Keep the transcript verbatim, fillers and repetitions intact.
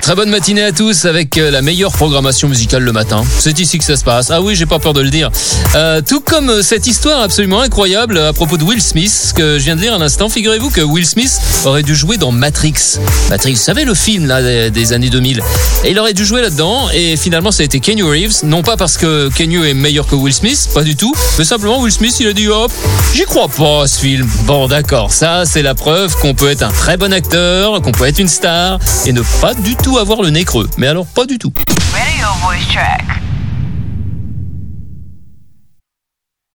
Très bonne matinée à tous avec la meilleure programmation musicale le matin. C'est ici que ça se passe. Ah oui, j'ai pas peur de le dire. Euh, tout comme cette histoire absolument incroyable à propos de Will Smith que je viens de lire à l'instant. Figurez-vous que Will Smith aurait dû jouer dans Matrix. Matrix, vous savez le film là des, des années deux mille. Et il aurait dû jouer là-dedans et finalement ça a été Keanu Reeves. Non pas parce que Keanu est meilleur que Will Smith, pas du tout. Mais simplement Will Smith il a dit hop, j'y crois pas à ce film. Bon d'accord, ça c'est la preuve qu'on peut être un très bon acteur, qu'on peut être une star et ne pas du tout avoir le nez creux. Mais alors pas du tout. Radio Voice Track.